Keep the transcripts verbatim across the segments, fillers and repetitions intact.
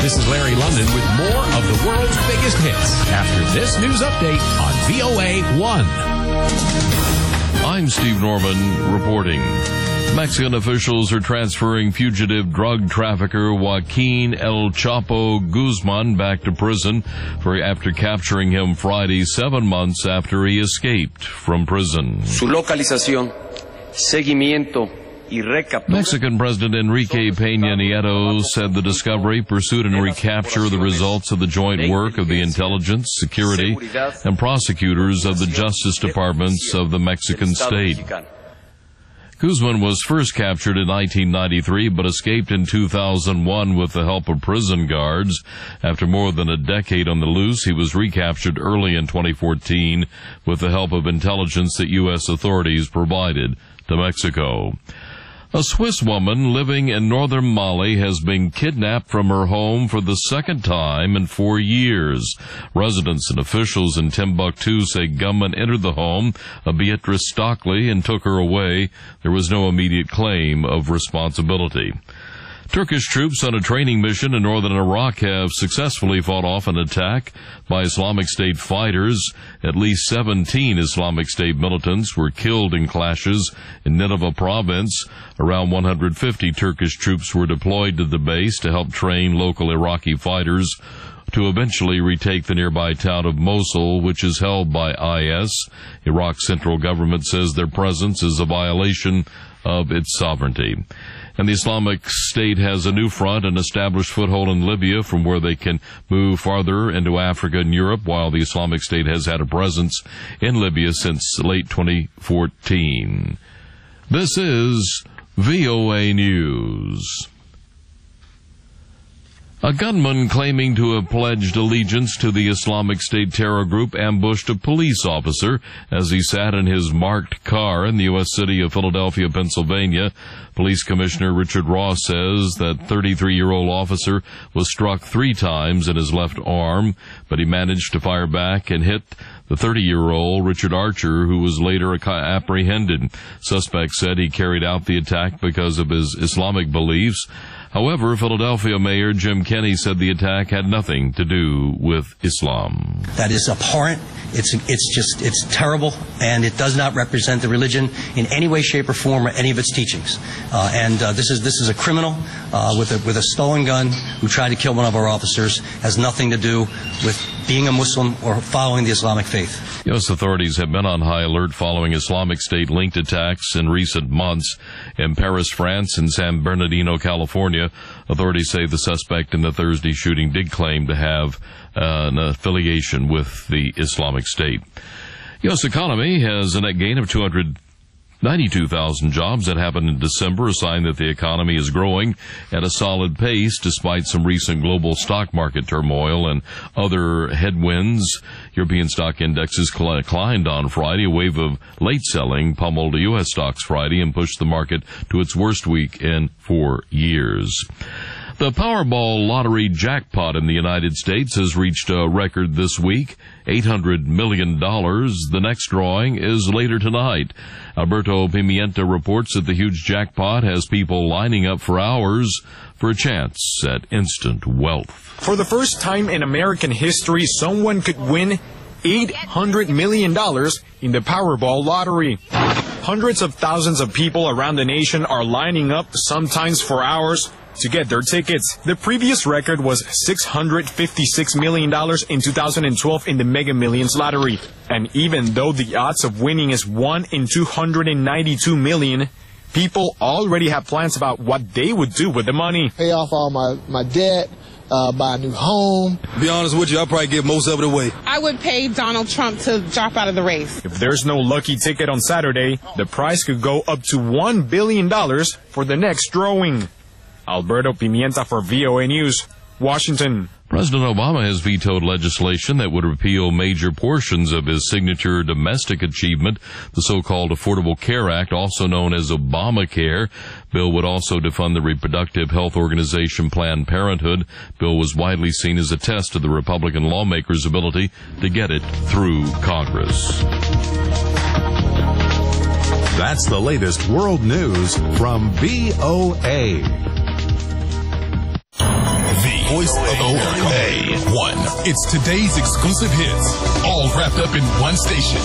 this is Larry London with more of the world's biggest hits after this news update on V O A one. I'm Steve Norman reporting. Mexican officials are transferring fugitive drug trafficker Joaquin El Chapo Guzman back to prison for after capturing him Friday, seven months after he escaped from prison. Su localización, seguimiento, Mexican President Enrique Peña Nieto said the discovery, pursuit, and recapture are the results of the joint work of the intelligence, security, and prosecutors of the Justice Departments of the Mexican state. Guzman was first captured in nineteen ninety-three but escaped in two thousand one with the help of prison guards. After more than a decade on the loose, he was recaptured early in twenty fourteen with the help of intelligence that U S authorities provided to Mexico. A Swiss woman living in northern Mali has been kidnapped from her home for the second time in four years. Residents and officials in Timbuktu say gunmen entered the home of Beatrice Stockley and took her away. There was no immediate claim of responsibility. Turkish troops on a training mission in northern Iraq have successfully fought off an attack by Islamic State fighters. At least seventeen Islamic State militants were killed in clashes in Nineveh province. Around one hundred fifty Turkish troops were deployed to the base to help train local Iraqi fighters to eventually retake the nearby town of Mosul, which is held by I S. Iraq's central government says their presence is a violation of its sovereignty. And the Islamic State has a new front, an established foothold in Libya from where they can move farther into Africa and Europe, while the Islamic State has had a presence in Libya since late twenty fourteen. This is V O A News. A gunman claiming to have pledged allegiance to the Islamic State terror group ambushed a police officer as he sat in his marked car in the U S city of Philadelphia, Pennsylvania. Police Commissioner Richard Ross says that thirty-three-year-old officer was struck three times in his left arm, but he managed to fire back and hit the thirty-year-old Richard Archer, who was later apprehended. Suspects said he carried out the attack because of his Islamic beliefs. However, Philadelphia Mayor Jim Kenney said the attack had nothing to do with Islam. That is abhorrent. It's it's just it's terrible, and it does not represent the religion in any way, shape, or form, or any of its teachings. Uh, and uh, this is this is a criminal uh, with a with a stolen gun who tried to kill one of our officers. Has nothing to do with being a Muslim or following the Islamic faith. U S authorities have been on high alert following Islamic State-linked attacks in recent months in Paris, France, and San Bernardino, California. Authorities say the suspect in the Thursday shooting did claim to have uh, an affiliation with the Islamic State. U S economy has a net gain of two hundred ninety-two thousand jobs that happened in December, a sign that the economy is growing at a solid pace despite some recent global stock market turmoil and other headwinds. European stock indexes climbed on Friday. A wave of late selling pummeled U S stocks Friday and pushed the market to its worst week in four years. The Powerball lottery jackpot in the United States has reached a record this week, eight hundred million dollars. The next drawing is later tonight. Alberto Pimienta reports that the huge jackpot has people lining up for hours for a chance at instant wealth. For the first time in American history, someone could win eight hundred million dollars in the Powerball lottery. Hundreds of thousands of people around the nation are lining up, sometimes for hours, to get their tickets. The previous record was six hundred fifty-six million dollars in two thousand twelve in the Mega Millions lottery. And even though the odds of winning is one in two hundred ninety-two million, people already have plans about what they would do with the money. Pay off all my, my debt, uh, buy a new home. To be honest with you, I'll probably give most of it away. I would pay Donald Trump to drop out of the race. If there's no lucky ticket on Saturday, the prize could go up to one billion dollars for the next drawing. Alberto Pimienta for V O A News, Washington. President Obama has vetoed legislation that would repeal major portions of his signature domestic achievement, the so-called Affordable Care Act, also known as Obamacare. Bill would also defund the reproductive health organization Planned Parenthood. Bill was widely seen as a test of the Republican lawmakers' ability to get it through Congress. That's the latest world news from V O A. V voice of America. A one. It's today's exclusive hits, all wrapped up in one station.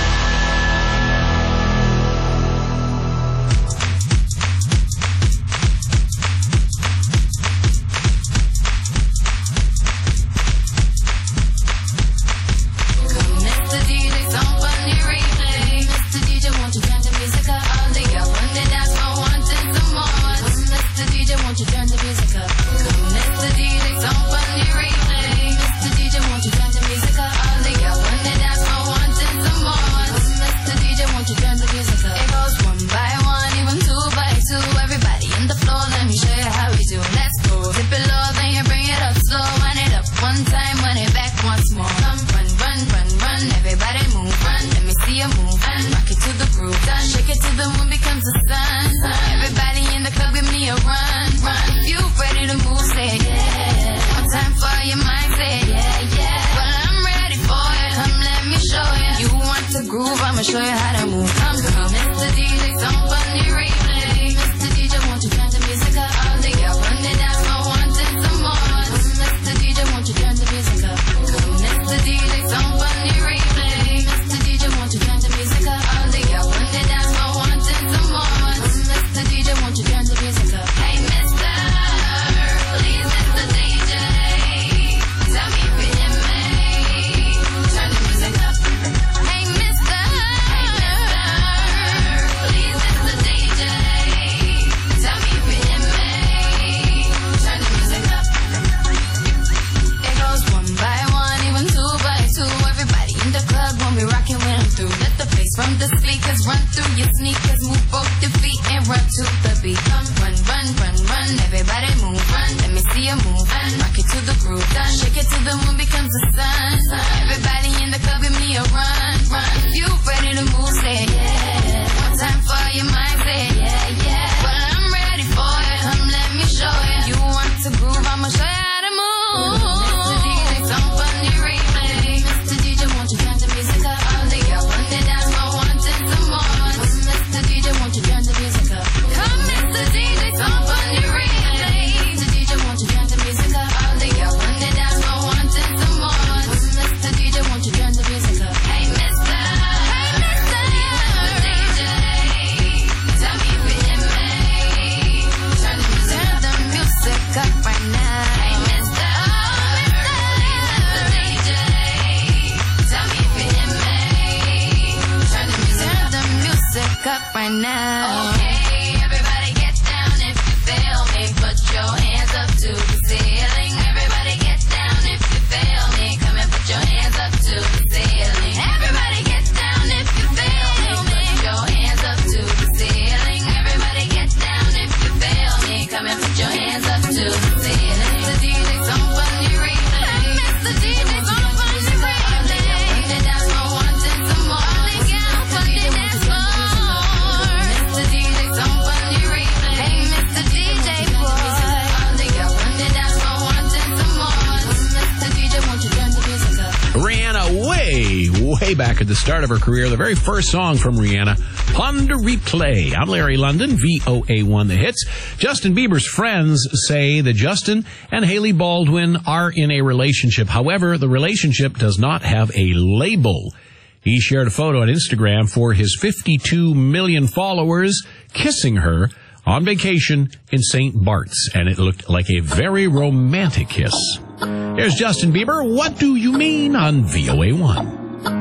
Back at the start of her career, the very first song from Rihanna, Ponder Replay. I'm Larry London, V O A one The Hits. Justin Bieber's friends say that Justin and Hailey Baldwin are in a relationship. However, the relationship does not have a label. He shared a photo on Instagram for his fifty-two million followers kissing her on vacation in Saint Bart's, and it looked like a very romantic kiss. Here's Justin Bieber, What Do You Mean, on V O A one.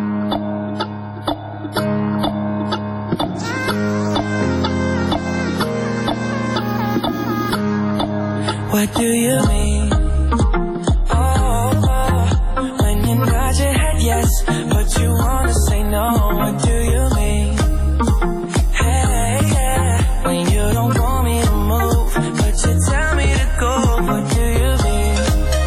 What do you mean? Oh, oh, when you nod your head yes, but you wanna say no. What do you mean? Hey, yeah, when you don't want me to move, but you tell me to go. What do you mean?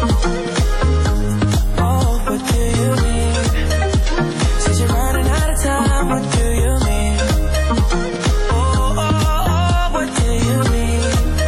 Oh, what do you mean? Since you're running out of time, what do you mean? Oh, oh, oh, what do you mean?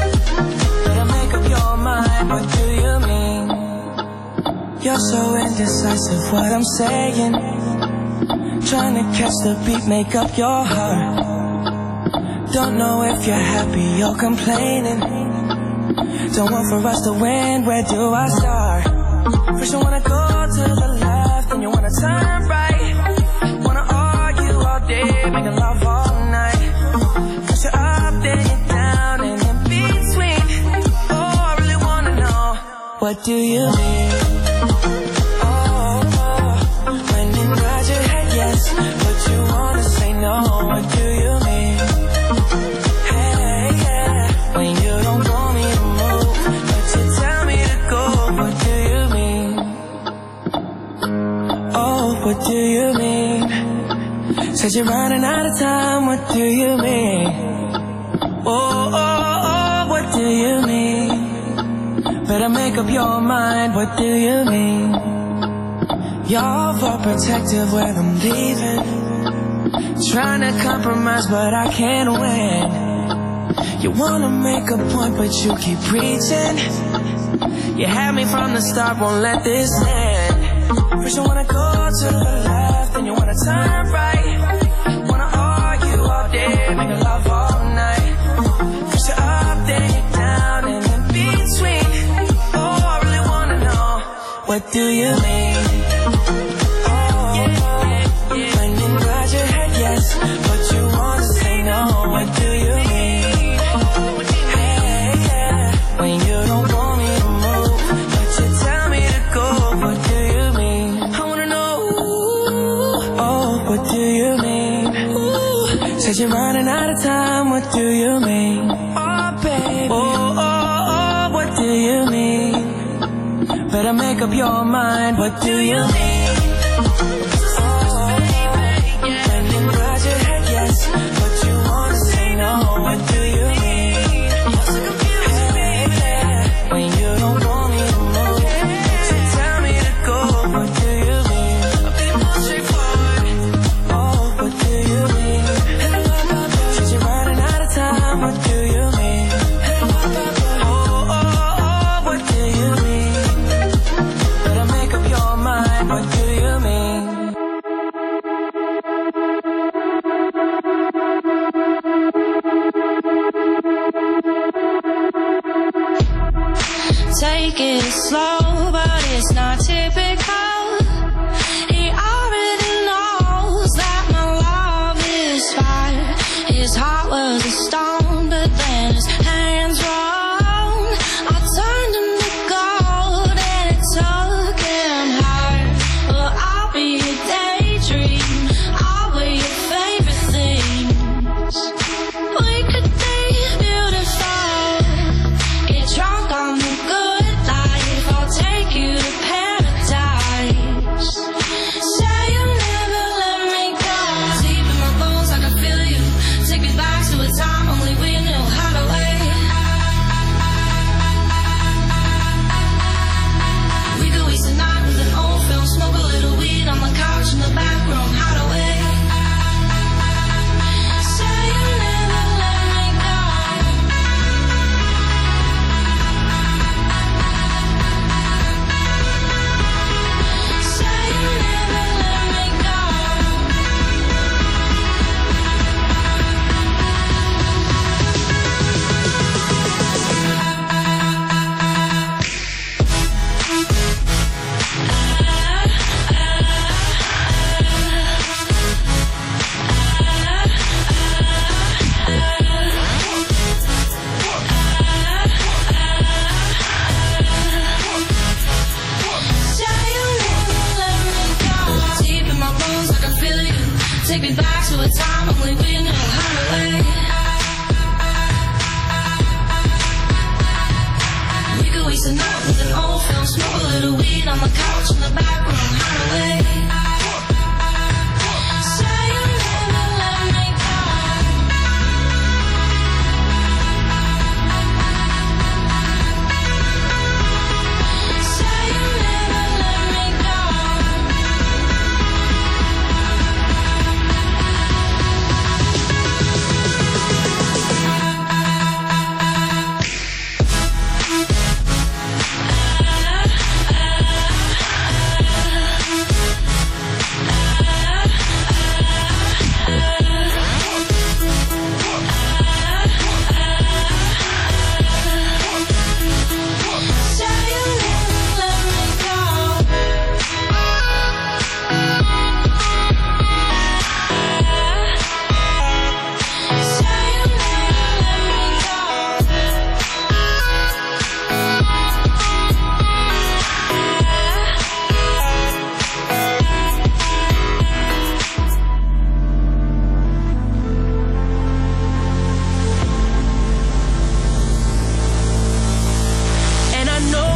What do you mean? You're so indecisive, what I'm saying. Trying to catch the beat, make up your heart. Don't know if you're happy or complaining. Don't want for us to win, where do I start? First you wanna go to the left, then you wanna turn right. Wanna argue all day, making love all night. Cause you're up, then you're down, and in between. Oh, I really wanna know, what do you mean? Oh, oh, when you nod your head yes, but you wanna say no, what do you mean? Hey, yeah, when you don't want me to move, but you tell me to go, what do you mean? Oh, what do you mean? Said you're running out of time, what do you mean? Oh, oh, oh, what do you mean? Better make up your mind, what do you mean? You're overprotective when I'm leaving. Trying to compromise, but I can't win. You wanna make a point, but you keep preaching. You had me from the start, won't let this end. First you wanna go to the left, then you wanna turn right. Wanna argue all day, make love all night. First you're up, then you're down, and in between. Oh, I really wanna know, what do you mean? Oh, when you nod your head yes, but you wanna say no, what do you mean? Hey, yeah, when you don't want me to move, but you tell me to go, what do you mean? I wanna know, oh, what do you mean? Ooh, said you're running out of time, what do you mean? Oh, baby, oh, oh, oh, what do you mean? Better make up your mind, what do you mean? Take it slow, but it's not typical. He already knows that my love is fire. His heart was a stone, but then his hands were on. I turned him to gold and it took him higher. Well, I'll be a daydream, I'll wear your favorite things. We could be beautiful, get drunk on the good life. I'll take you to paradise. Say you'll never let me go. Deep in my bones, I can feel you. Take me back to a time only we knew how to wait. We could waste a night with an old film, smoke a little weed on the couch in the back room, how to wait. Say you'll never let me go. Say you'll never let me go. Say you'll never let me go. Deep in my bones, I can feel you. Take me back to a time only we knew how to wait. We could waste a night with an old film, smoke a little weed on the couch in the back room, how to wait. Say you'll never let me go. Say you'll never let me go.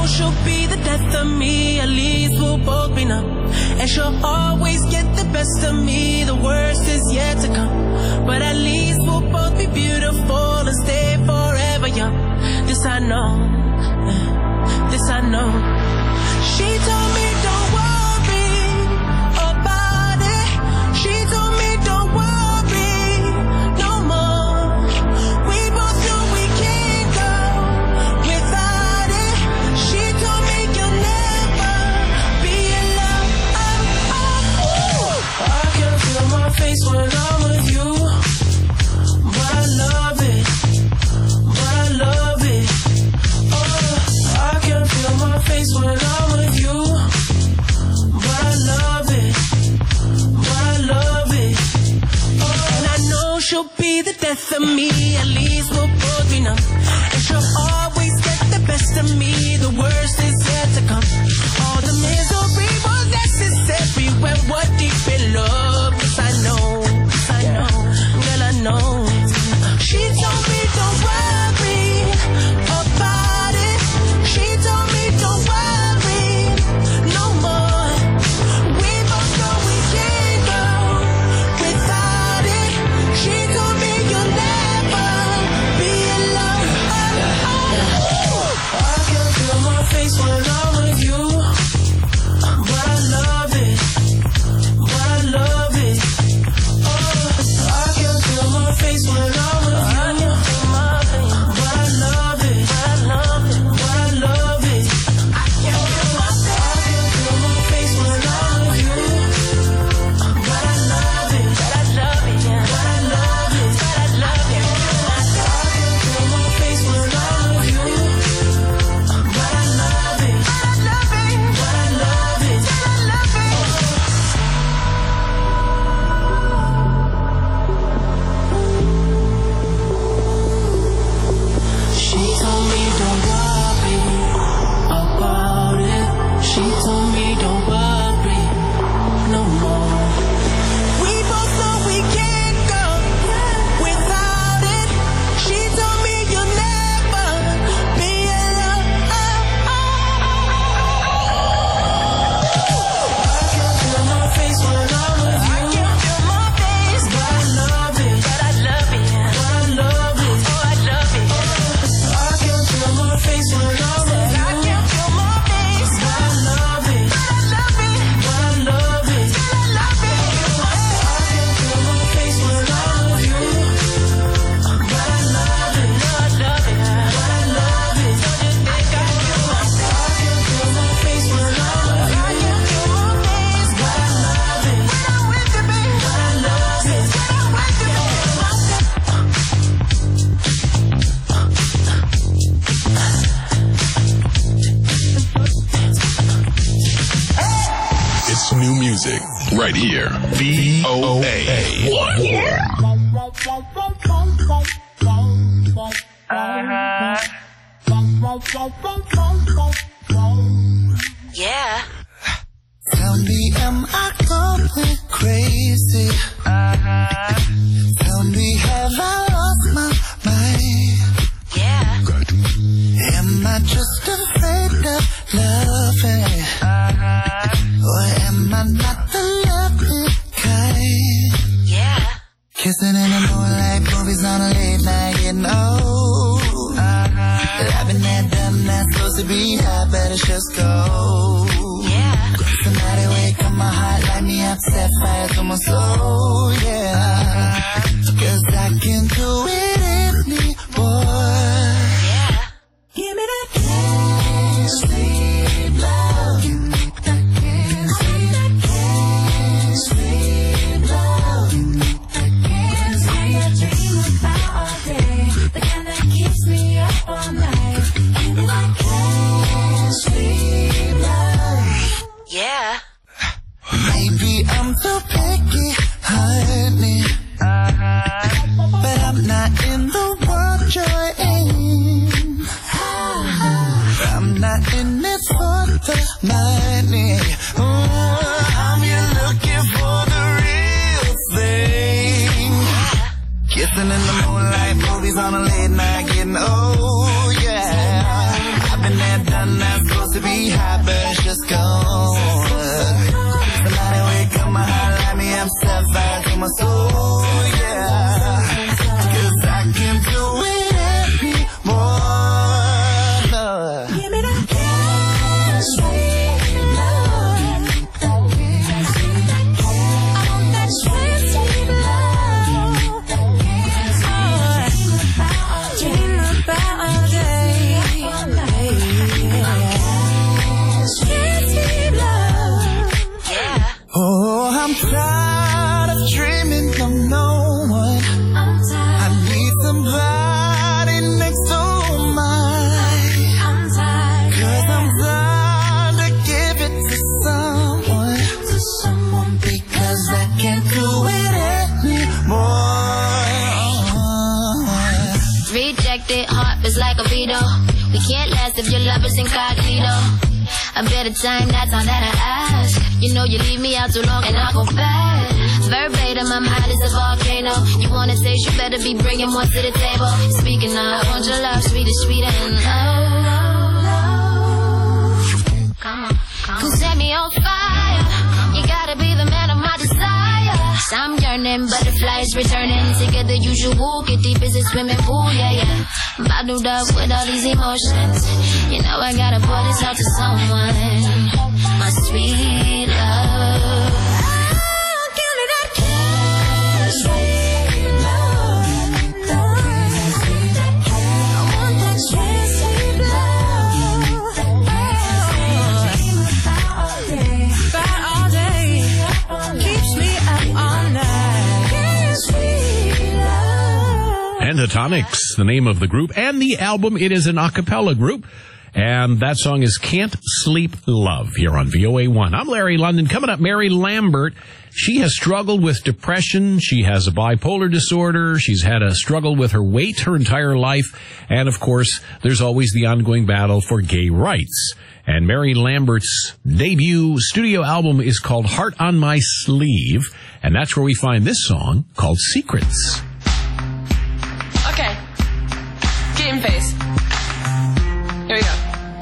know she'll be the death of me, at least we'll both be numb. And she'll always get the best of me, the worst is yet to come. But at least we'll both be beautiful and stay forever young. This I know, this I know. She told me don't worry about it. She told me don't worry no more. We both know we can't go without it. She told me you'll never be alone. I can feel my face when I'm with you, but I love it, but I love it. Oh, I can feel my face when I'm with you, but I love it, but I love it. Oh, and I know she'll be the death of me, at least we'll both be numb. And she'll always get the best of me, the worst is yet to come. All the misery was necessary when we're deep in love. Cause I know, cause I know, girl I know. She told me don't worry about it. She told me don't worry no more. We both know we can't go without it. She told me you'll never be alone. I can feel my face when I'm with you, but I love it, but I love it. Oh, I can feel my face when I'm with you, but I love it, but I love it, but I love it. I can feel my face when I'm with you, but I love it, but I love it, but I love it, but I love it. I can feel my face when I'm with you, but I love it, but I love it, but I love it, but I love it. She told me don't worry about it. She told me don't worry no more. We both know we can't go without it. She told me you'll never be alone. I can feel my face when I'm with you. I can feel my face, but I love it, but I love it, but I love it, oh I love it. I can feel my face when I'm with you. I can feel my face, but I love it, but I love it, but I love it, but I love it. I can feel my face when I'm with you, but I love it, but I love it, but I love it. I can feel my face when I'm with you. I can feel my face, but I love it, when I'm with you, baby. But I love it, when I'm with you, baby. It's new music right here. V O A Yeah. Tell me, am I going crazy? Tell me, have I lost my mind? Yeah. Am I just afraid of loving? Or am I not the loving kind? Yeah. Kissing in the moonlight, movies on a late night, getting old. I've been there, done that, supposed to be high, better just go. Yeah. Somebody wake up my heart, light me up, set fire to my soul, yeah. Cause I can do it anymore. Yeah. Give me that can't sleep love. Give me that can't sleep, can't sleep love. Give me that can't sleep. I dream about all day, the kind that keeps me up all night. Give me that can't sleep love. Yeah. Maybe I'm too picky, honey, but I'm not in the world you're in. I'm not in it for the money. Oh, I'm here looking for the real thing. Kissing in the moonlight, movies on a late night, getting old, yeah. I've been there, done I'm not supposed to be hot, but it's just gone. Somebody wake up my heart, light me up, set fire to my soul, yeah. Cause I can't do it anymore. No. Give me that can't sweet love. Can't sweet that can't. I want that sweet, sweet love. Can't dream about all day. Sweet, sweet love. Yeah. Oh, I'm tired of dreaming of no one. I'm tired. I need somebody next to mine. I'm tired. Cause I'm tired to give it to someone. To someone because I can't do it anymore. Rejected heart is like a veto. We can't last if your love is incognito. A better time, that's all that I ask. You know you leave me out too long and I go bad. Verbatim, I'm hot as a volcano. You wanna taste, you better be bringing more to the table. Speaking of, I want your love sweet as sweet and oh, come on, come on. Set me on fire. You gotta be the man of my desire. I'm yearning, butterflies returning. Together, usual, get deep as a swimming pool, yeah, yeah. Bottled up with all these emotions. You know I gotta pour this out to someone. My sweet love. Oh, give me that kiss, sweet love. I want that sweet, sweet love. Oh, about all day, keeps me up all night. Sweet love. Pentatonics, the name of the group, and the album, it is an a cappella group. And that song is Can't Sleep Love here on V O A one. I'm Larry London. Coming up, Mary Lambert. She has struggled with depression. She has a bipolar disorder. She's had a struggle with her weight her entire life. And, of course, there's always the ongoing battle for gay rights. And Mary Lambert's debut studio album is called Heart on My Sleeve. And that's where we find this song called Secrets. Okay. Game face. Here we go.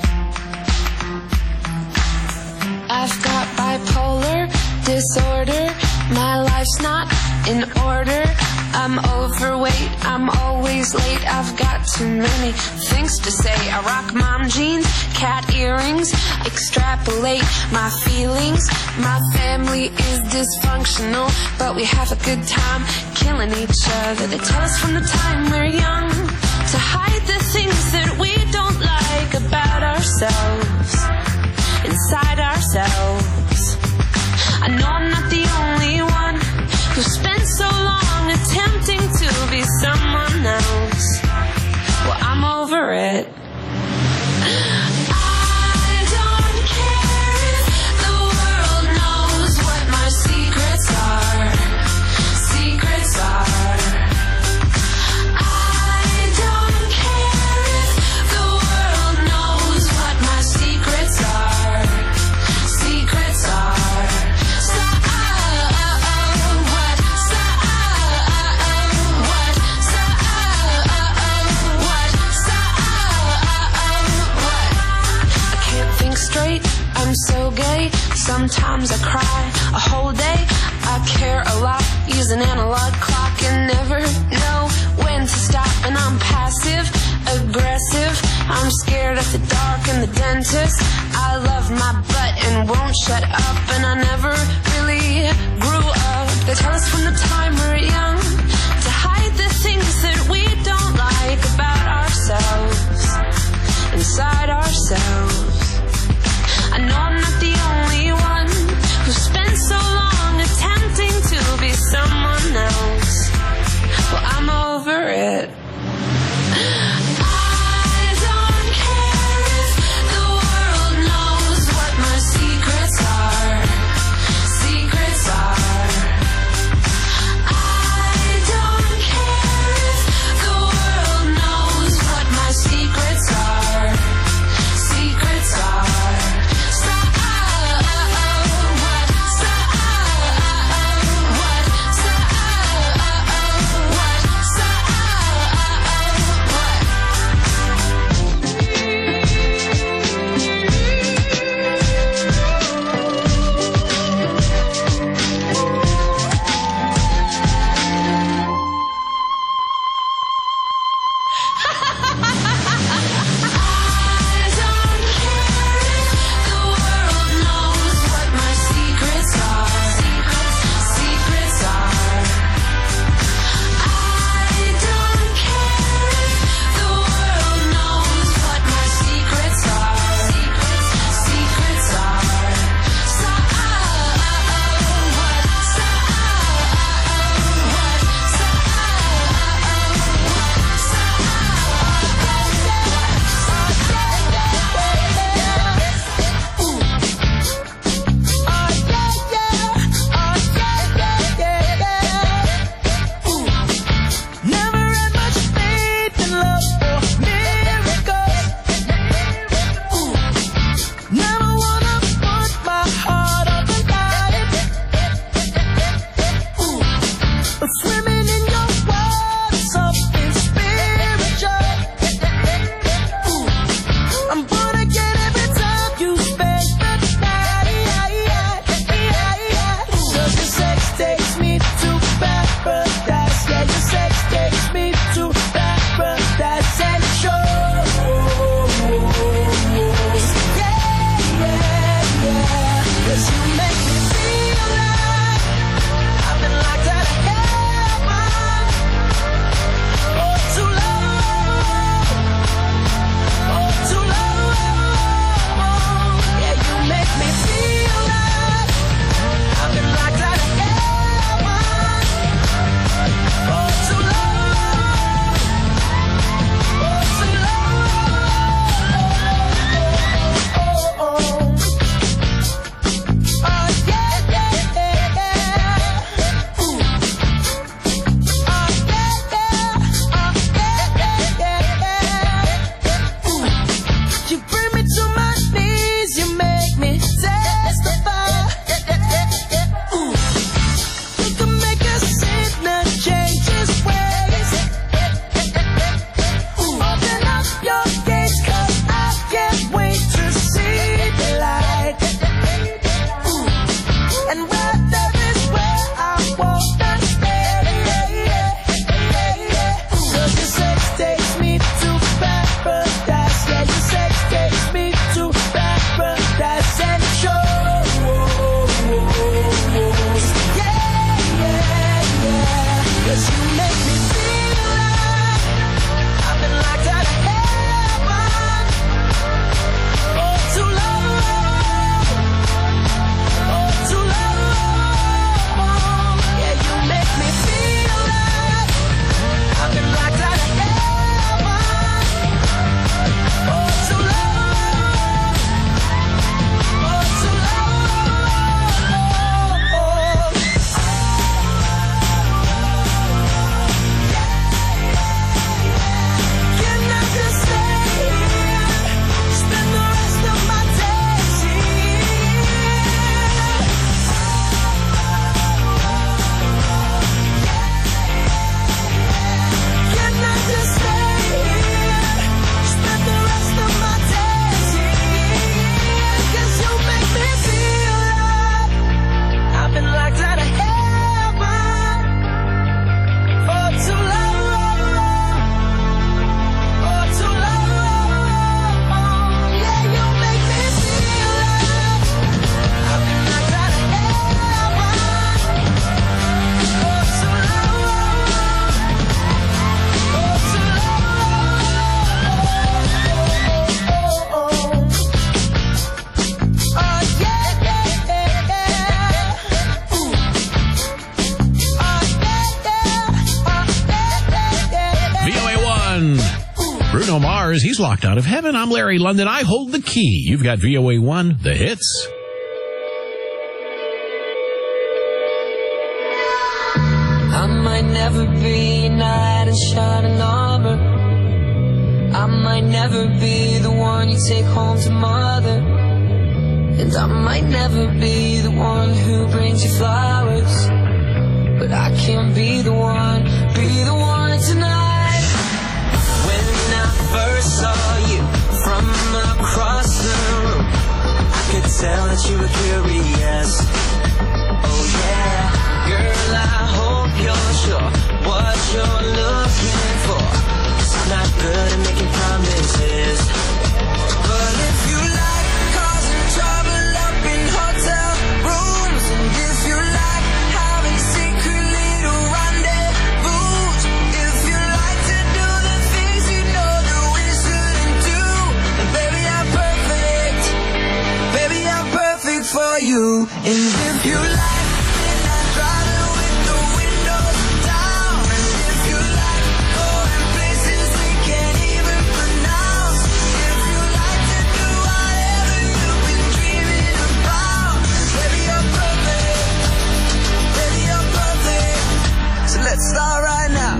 I've got bipolar disorder. My life's not in order. I'm overweight. I'm always late. I've got too many things to say. I rock mom jeans, cat earrings. Extrapolate my feelings. My family is dysfunctional, but we have a good time killing each other. They tell us from the time we're young to hide the things that we don't like about ourselves, inside ourselves. I know I'm not the only one who spent so long attempting to be someone else. Well, I'm over it. I don't care if the world knows what my secrets are. Secrets are. I don't care if the world knows what my secrets are. Secrets are. So, oh, oh, oh, what? So, oh, oh, oh, what? So, oh, oh, oh, what? So, oh, oh, oh, what? I can't think straight. I'm so gay. Sometimes I cry a whole day. I care a lot. Use an analog clock and never know when to stop. And I'm passive aggressive. I'm scared of the dark and the dentist. I love my butt and won't shut up. And I never really grew up. They tell us from the time we're young to hide the things that we don't like about ourselves, inside ourselves. I know I'm not the only one who spent so long attempting to be someone else. Well, I'm over it. I don't care if the world knows what my secrets are. stars. He's locked out of heaven. I'm Larry London. I hold the key. You've got V O A one, the hits. I might never be a knight in shining armor. I might never be the one you take home to mother. And I might never be the one who brings you flowers. But I can be the one, be the one tonight. When I first saw you from across the room, I could tell that you were curious. Oh yeah, girl, I hope you're sure what you're looking for. 'Cause I'm not good at making promises. But if you like causing trouble up in hotel rooms, and if you like having secret little rendezvous, if you like to do the things you know that we shouldn't do, then baby, I'm perfect. Baby, I'm perfect for you. And if you like, then I drive it with the windows down. And if you like going places we can't even pronounce, if you like to do whatever you've been dreaming about, baby, you're perfect. Baby, you're perfect. So let's start right now.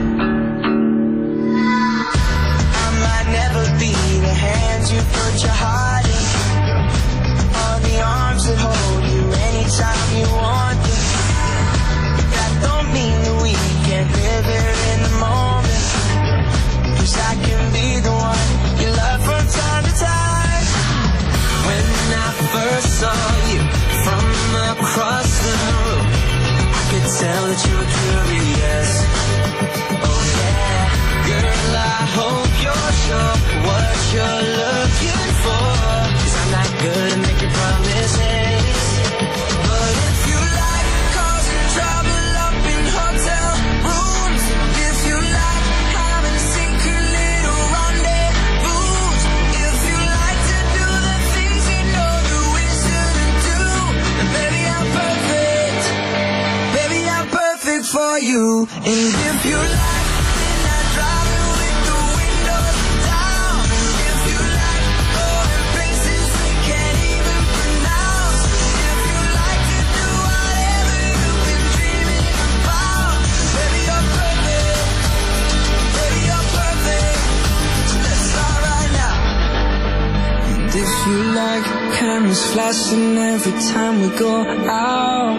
I might never be the hand you put your heart in, or the arms that hold you anytime you want it. That don't mean that we can't live it in the moment. 'Cause I can be the one you love from time to time. When I first saw you from across the room, I could tell that you were curious. Oh yeah, girl, I hope you're sure what you're looking for. 'Cause I'm not good at making promises. But if you like causing trouble up in hotel rooms, and if you like having secret little rendezvous, if you like to do the things you know that we shouldn't do, then baby, I'm perfect. Baby, I'm perfect for you. And if you like, then I drive it with the windows down. And if you like going places we can't even pronounce, if you like to do whatever you've been dreaming about, baby, you're perfect. Baby, you're perfect. So let's start right now. And if you like cameras flashing every time we go out,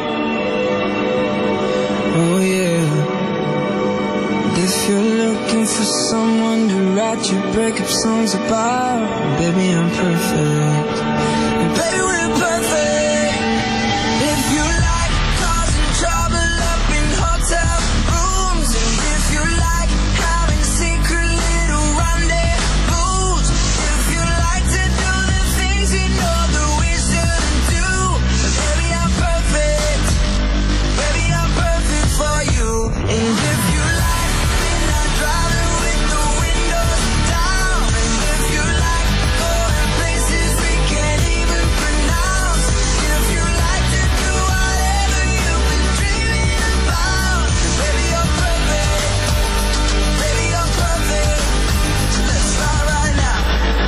oh yeah. And if you're looking for someone to write your breakup songs about, baby, I'm perfect. And baby, we're perfect. If you like causing trouble up in hotel rooms, and if you like having secret little rendezvous, if you like to do the things you know that we shouldn't do, then baby, I'm perfect. Baby, I'm perfect for you. And if you like, then I drive it with the windows down. And if you like going places we can't even pronounce, if you like to do whatever you've been dreaming about, baby, you're perfect. Baby, you're perfect. So let's start right now.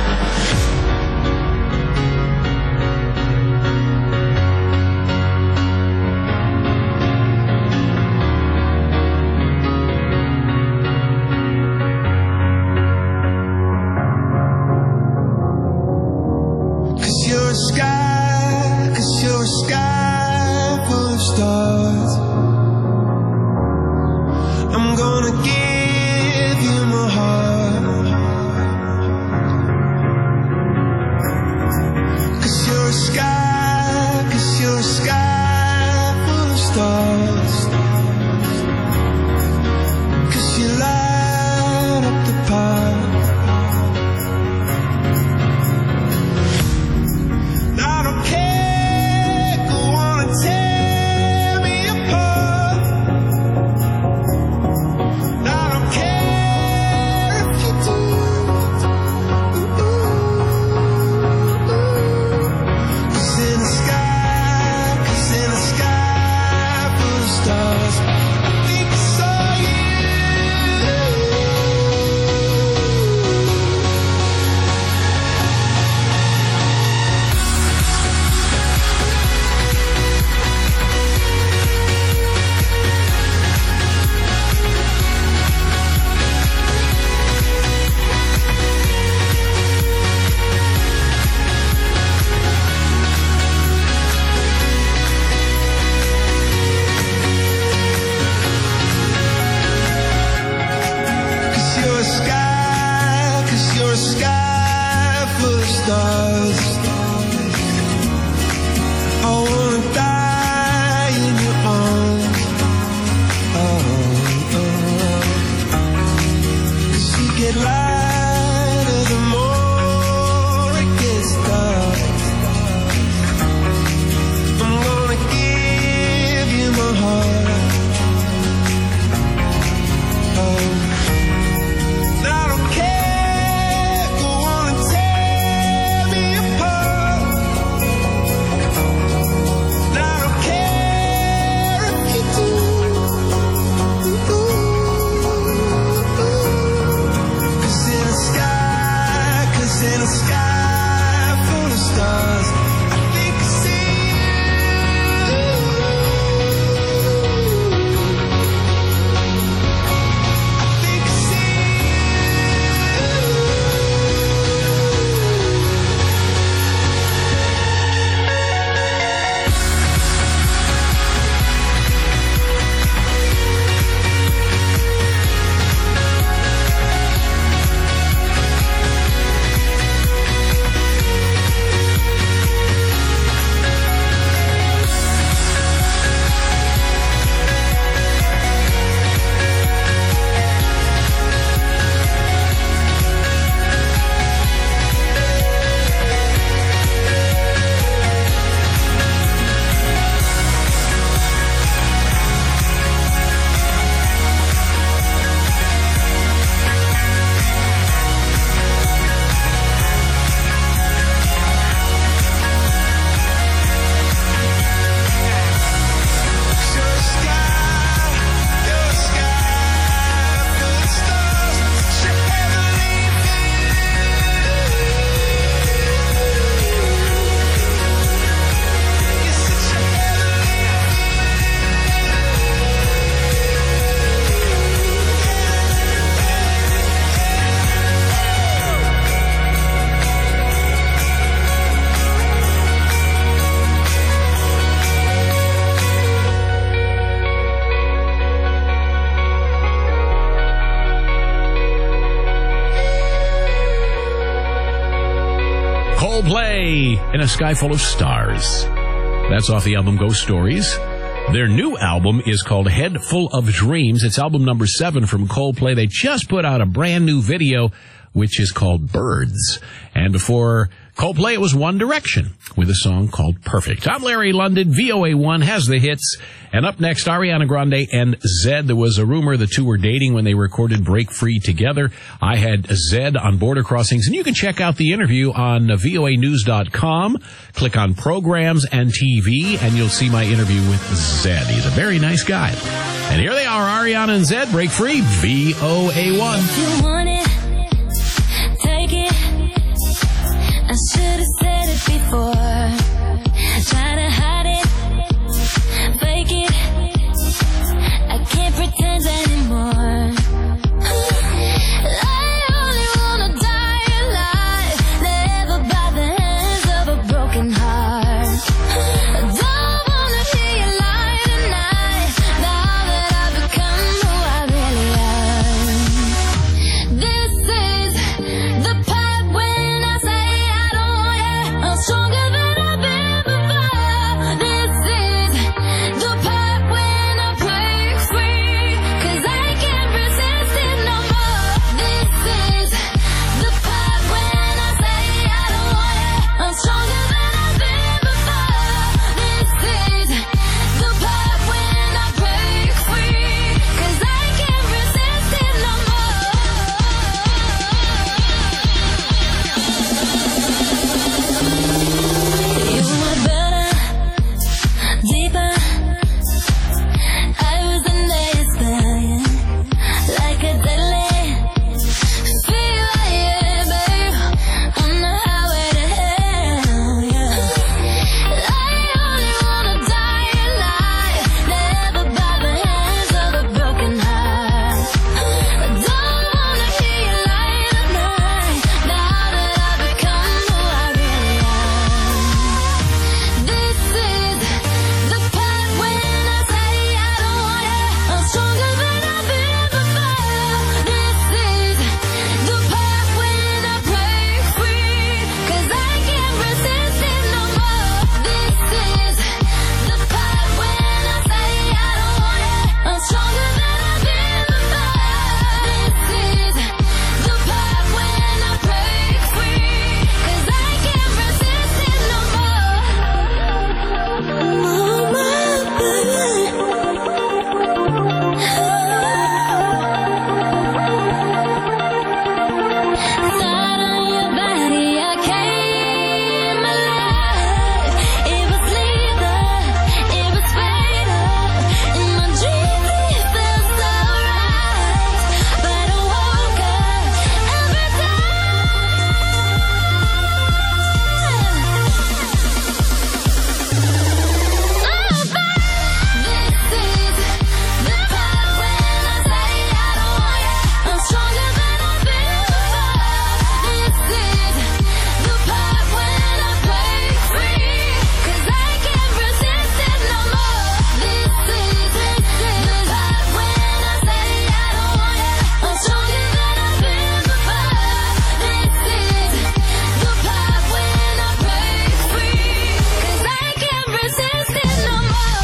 Cause you're a sky, cause you're a sky full of stars. I'm gonna give you my heart. Cause you're a sky, cause you're a sky full of stars. Cause you light up the park. I don't care, go on and tear me apart. I don't care if you do. Cause in the sky, in a sky full of stars. That's off the album Ghost Stories. Their new album is called Head Full of Dreams. It's album number seven from Coldplay. They just put out a brand new video, which is called Birds. And before Coldplay, it was One Direction with a song called Perfect. I'm Larry London. V O A one has the hits. And up next, Ariana Grande and Zedd. There was a rumor the two were dating when they recorded Break Free together. I had Zedd on Border Crossings, and you can check out the interview on V O A news dot com. Click on Programs and T V, and you'll see my interview with Zedd. He's a very nice guy. And here they are, Ariana and Zedd, Break Free, V O A one. You want it, take it. I should have said it before. Try to hide it, fake it. I can't pretend anymore. I only wanna die alive, never by the hands of a broken heart. I don't wanna hear you lie tonight, now that I've become who I really am. This is the part when I say I don't want you. I'm stronger than I've been before. This is the part when I break free, 'cause I can't resist it no more. This is the part when I say I don't want you. I'm stronger than I've been before. This is the part when I break free, 'cause I can't resist it no more. You were better, deeper. I was a nail like a deadly fever, yeah, babe. On the highway to hell, yeah. I only wanna die alive, never by the hands of a broken heart. I don't wanna hear you lie tonight, now that I've become who I really am. This is the part when I say I don't want you. I'm stronger than I've been before. This is the part when I break free, 'cause I can't resist it no more. This is the part when I say I don't want you. I'm stronger than I've been before. This is the part when I break free, 'cause I can't resist it no more. Oh, my baby. Thought on your body, I came alive. It was lethal, it was fatal. In my dreams, it felt so right, but I woke up every I'm stronger than I've been before. This is the part when I break free, 'cause I can't resist it no more. This is the part when I say I don't want you. I'm stronger than I've been before. This is the part when I break free, 'cause I can't resist it no more.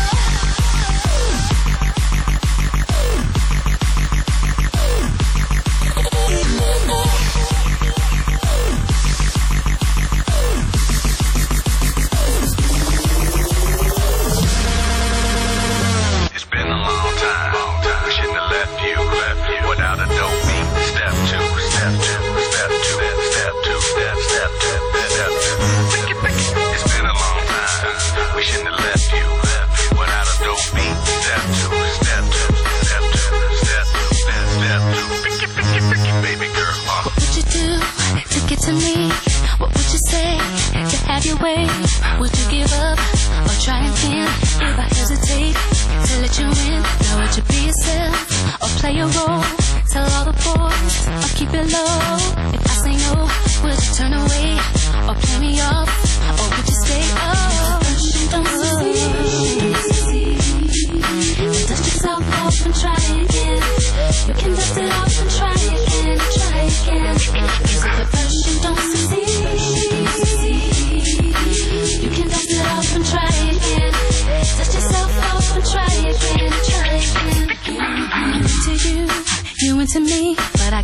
It's been a long time. We shouldn't have left you without a dope beat. Step two, step two, step two, step two, step, step two, step two. It's been a long time. We shouldn't have left you without a dope beat. Step two, step two, step two, step two, step, step two. Picky, picky, picky, baby girl. Uh. What would you do to get to me? What would you say to have your way? Would you give up or try again? If I hesitate to let you in, now would you be yourself or play a role? Tell all the boys or keep it low. If I say no, would you turn away or play me off? Or would you stay? Oh, don't see. Dust yourself off and try again. You can dust it off and try again, try again. 'Cause if the person don't succeed,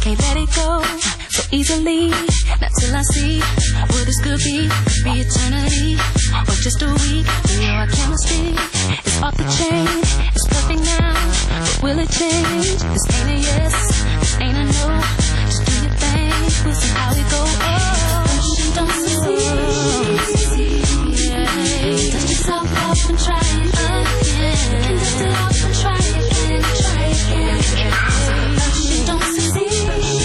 can't let it go so easily. Not till I see what this could be. Could be eternity or just a week. We know our chemistry is off the chain. It's perfect now, but will it change? This ain't a yes, this ain't a no. Just do your thing, we'll see how we go. Oh, don't succeed. Yeah. Dust yourself off and try it again. You can dust it off and try it again. Try it again. Don't succeed.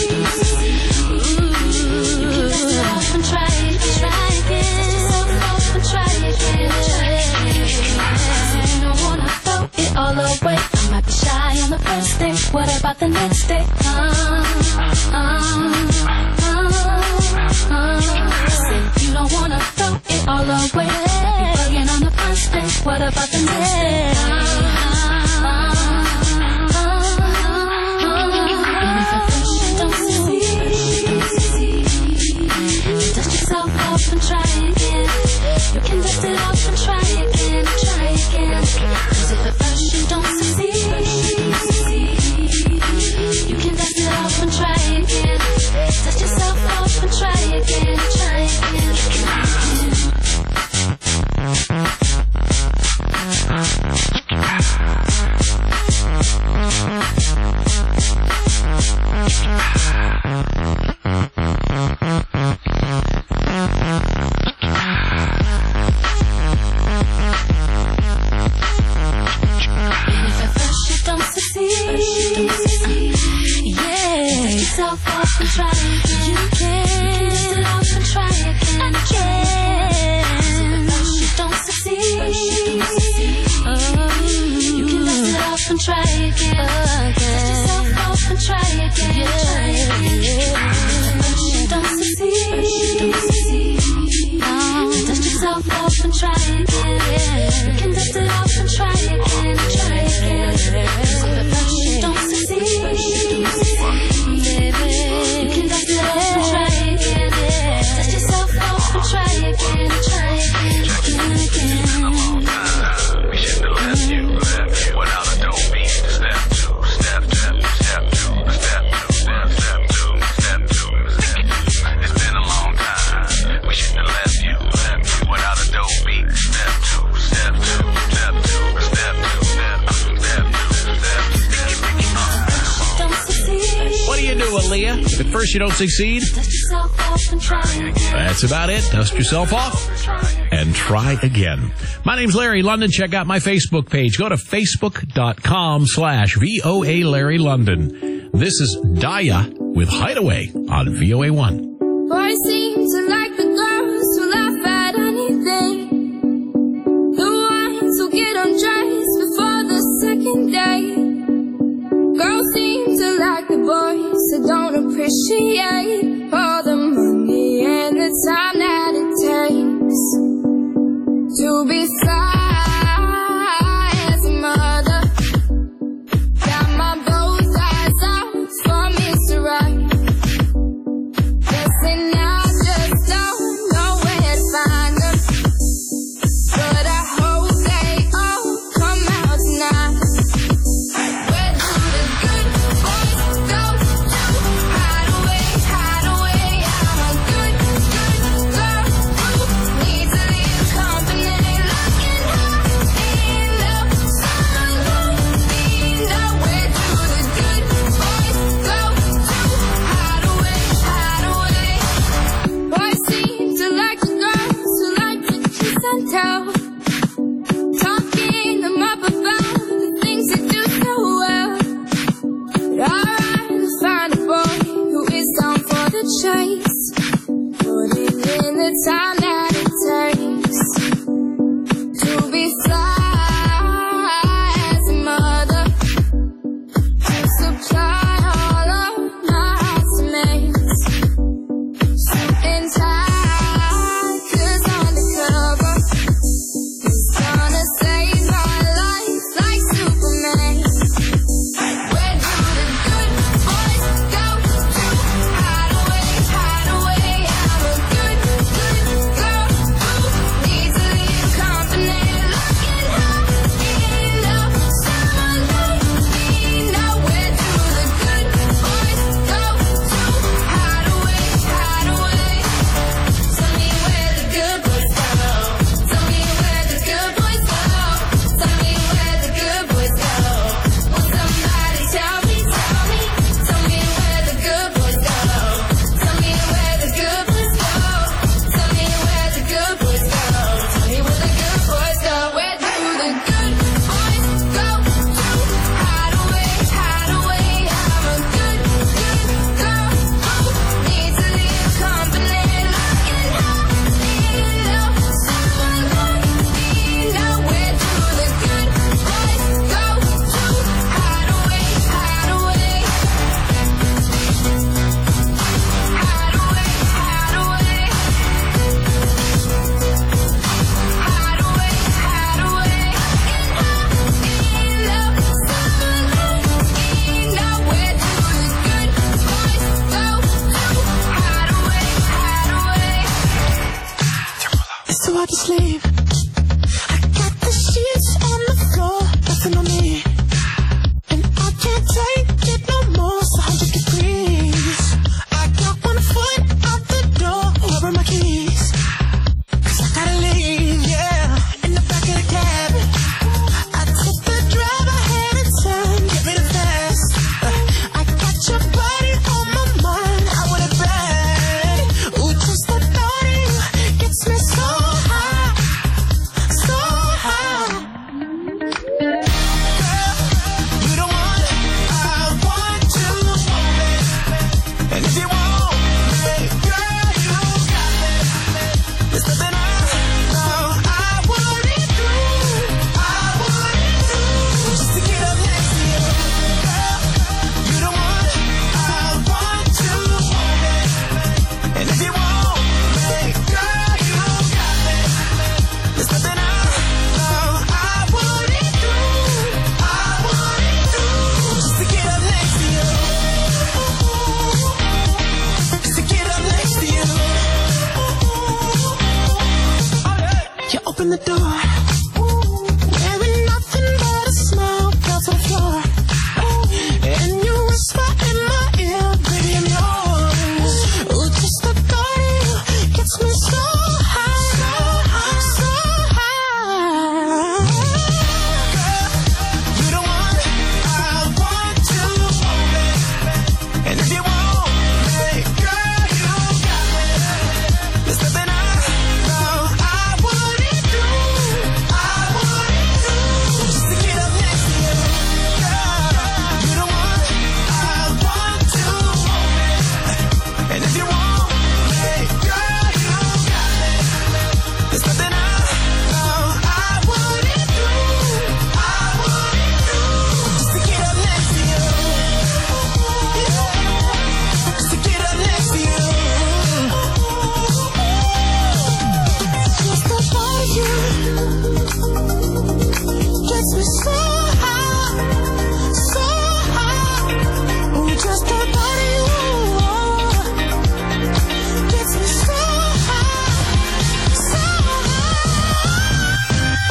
You can dust it off and try it again. Try again. Dust yourself off and try it again. Try again. You don't wanna throw it all away. I might be shy on the first day. What about the next day? Uh, uh, uh, uh. Say you don't wanna throw it all away. Bugging on the first day. What about the next day? Uh, uh, uh, and if at first you don't succeed, dust yourself off and try again. You can dust it off and try again. Try again. 'Cause if at first you don't succeed, you can dust it off and try again. Dust yourself off and try again. Try again. Yourself off and try again. You can dust it off and try again. Again. First you don't succeed. Oh, you can dust it off and try again. Dust yourself off and try again. Try again. First you don't succeed. Oh, dust yourself off and try again. You can dust it off and try again. Try again. First you don't succeed. You can dust it off and try again. Dust yourself off and try again. Try again. Again, again. We shouldn't have left you, left you without a dope beat. Step two, step two, step two, step two, step, step two, step two. It's been a long time. We shouldn't have left you, left you without a dope beat. Step two, step two, step two, step two, step two, step two, step two. What do you do, Aaliyah? If at first you don't succeed, Dust yourself off and try again. that's about it. Dust yourself off and try again. My name's Larry London. Check out my Facebook page. Go to facebook.com slash VOA Larry London. This is Daya with Hideaway on V O A one. Boys seem to like the girls who laugh at anything. The ones who get undressed before the second date. Girls seem to like the boys who don't appreciate all the money and the time that it takes to be fly as a mother. Got my both eyes out for Mister Right. Guessing I just don't know where to find them, but I hope they all come out tonight. Where do the good boys go to hide away, hide away? I'm a good, good girl who needs a little company. Looking so hard to sleep. I got the sheets on the floor, nothing on me. And I can't take it no more, it's a hundred degrees. I got one foot out the door, over my keys. Cause I gotta leave, yeah, in the back of the cab. I took the drive ahead of time, get rid of fast. I got your body on my mind, I want it bad. Ooh, just the thought of you gets me so high, so high. Girl, you don't want it, I want to own it. And if you want me, girl, you got me. There's nothing I know I wouldn't do, I wouldn't do, just to get up next to you. Girl, you don't want it, I want to own it. And if you want me, girl, you got me. There's nothing I know I wouldn't do, I wouldn't do, just to get up next to you. Just to get up next to you. You open the door, wearing nothing but a smile, fell to the floor. And you whisper in my ear, baby, I'm yours. Ooh, just the thought of you gets me so high, so high, so high. Girl, you don't want it, I want to own it. And if you want me, girl, you got me. There's nothing I know I wouldn't do, I wouldn't do, just to get up next to you. Girl, you don't want it, I want to own it. And if you want me, girl, you got me. There's nothing I know I wouldn't do, I wouldn't do, just to get up next to you. Just to get up next to you. Just the thought of you gets me so high, so high. Ooh, just the thought of you gets me so high, so high.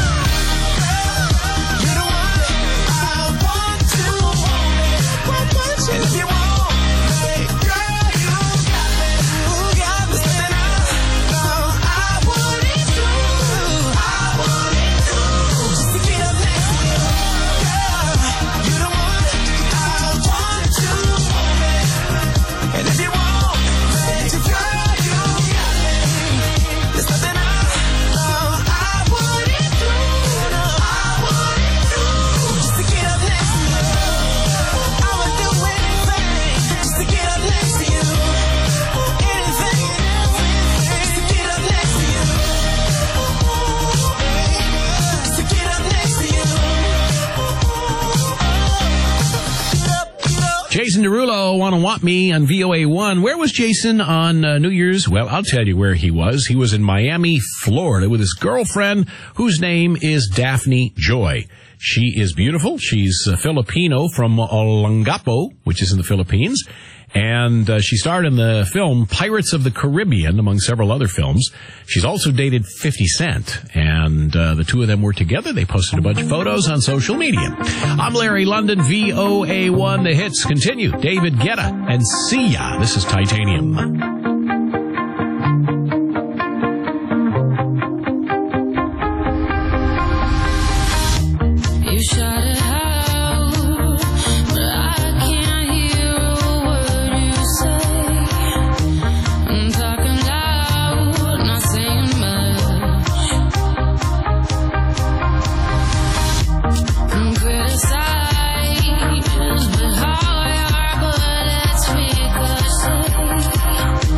You don't want it, I want to own it. And if you want me, girl, you got me, you got me. There's nothing I know I wouldn't do, I wouldn't do, just to get up next to you. Girl, you don't want it, I want to own it. And if you want me, girl, you got me. There's nothing I know I wouldn't do, I wouldn't do, just to get up next to you. I would do anything just to get up next to you. Anything, just to get up next to you. Just to get up next to you. Get up, get up. Jason Derulo, Wanna Want Me on V O A one. Where was Jason on uh, New Year's? Well, I'll tell you where he was. He was in Miami, Florida with his girlfriend, whose name is Daphne Joy. She is beautiful. She's uh, Filipino from Olongapo, which is in the Philippines. And uh, she starred in the film Pirates of the Caribbean, among several other films. She's also dated fifty Cent, and uh, the two of them were together. They posted a bunch of photos on social media. I'm Larry London, V O A one. The hits continue. David Guetta and Sia. This is Titanium. You shut it out, but I can't hear a word you say. I'm talking loud, not saying much. I'm criticized, but how I are, but let's ricochet.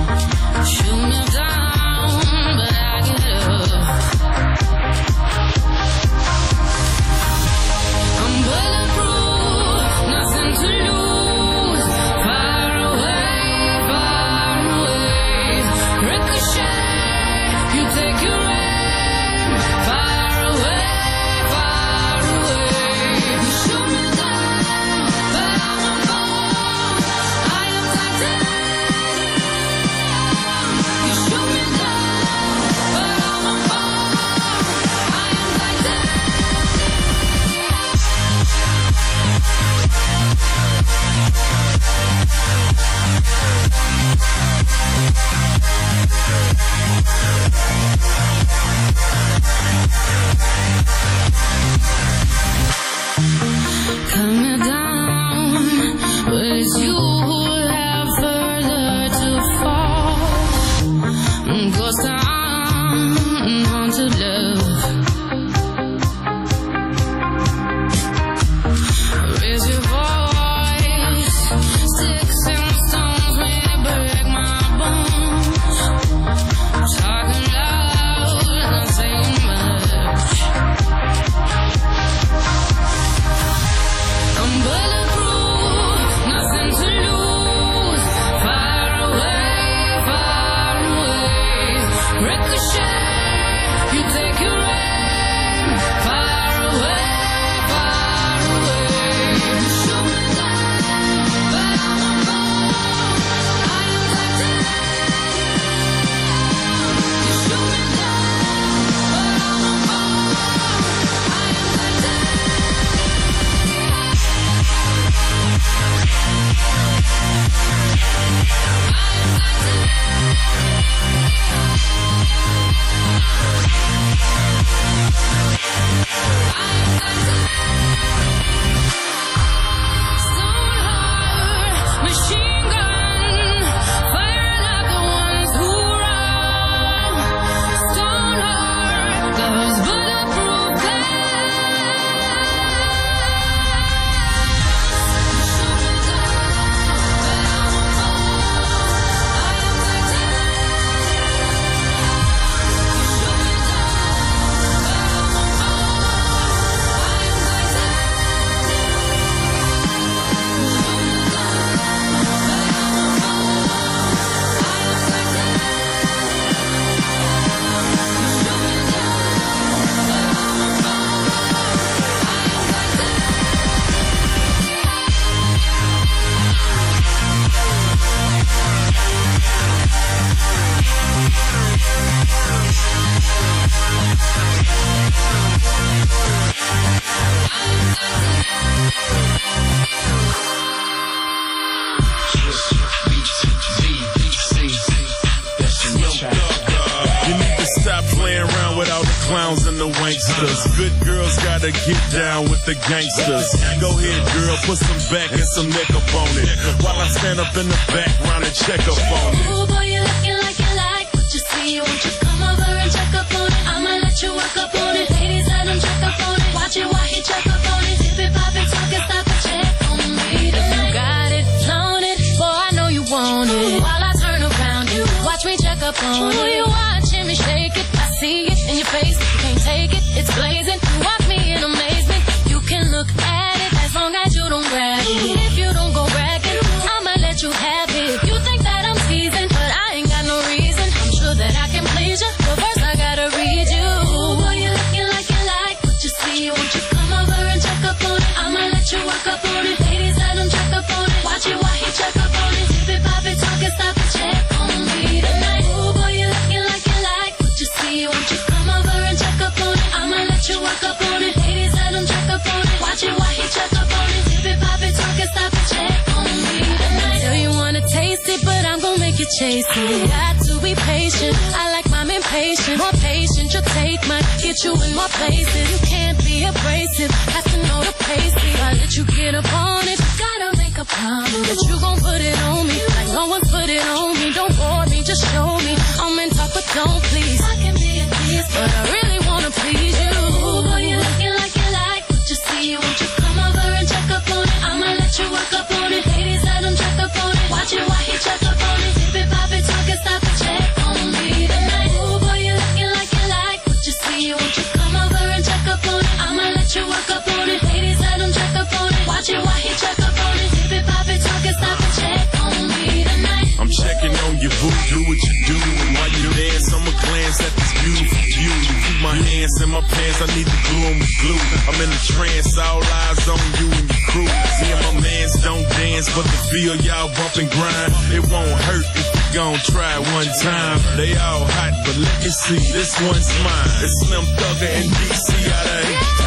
on the wanksters. Good girls gotta get down with the gangsters. Go ahead, girl, put some back and some neck up on it. While I stand up in the background and check up on it. Ooh, boy, you looking like you like what you see. Won't you come over and check up on it? I'ma let you work up on it. Ladies, let him check up on it. Watch it while he check up on it. Dip it, pop it, talk it, stop it, check on me. If you got it, flown it, boy, I know you want it. While I turn around, you watch me check up on it. Ooh, you watching me shake it, I see it in your face. You can't take it, it's blazing. You watch me in amazement. You can look at it as long as you don't grab it. If you don't go bragging, I'ma let you have it. You think that I'm teasing, but I ain't got no reason. I'm sure that I can please you, but first I gotta read you. Ooh, boy, you looking like you like what you see. Won't you come over and check up on it? I'ma let you work up on it. Ladies, let him check up on it. Watch it while he check up on it. Dip it, pop it, talk it, stop it, check on me tonight. Ooh, boy, you looking like you like what you see. Won't you come over and check up on it? I'ma let you work up on it. Ladies, let him check up on it. Watch it while he check up on it. Dip it, pop it, talk it, stop it, check on me tonight. Tell you wanna taste it, but I'm gonna make you chase it. Got to be patient. I like mine impatient. More patient, your take might get you in more places. You can't be abrasive. Have to know the pace. I let you get up on it. Gotta make a promise that you gon' put it on me. Like no one put it on me. Don't bore me, just show me. I'm in talk, but don't please. I can be a tease, but I really wanna please you. Ooh, boy, you looking like you like what you see. Won't you come over and check up on it? I'ma let you work up on it. Ladies, let him check up on it. Watch it while he check up on it. Dip it, pop it, talk it, stop it, check on me tonight. Ooh, boy, you looking like you like what you see. Won't you come over and check up on it? I'ma let you work up on it. Ladies, let him check up on it. Watch it while he check up on it. Dip it, pop it, talk it, stop it, check on me tonight. I'm checking on your boo, do what you do. And while you dance, I'ma glance at this beautiful view. You keep my hands in my pants, I need to glue 'em with glue. I'm in a trance, all eyes on you and your crew. Me and my mans don't dance, but the feel y'all bump and grind. It won't hurt if you gon' try it one time. They all hot, but let me see, this one's mine. It's Slim Thugger and D C out of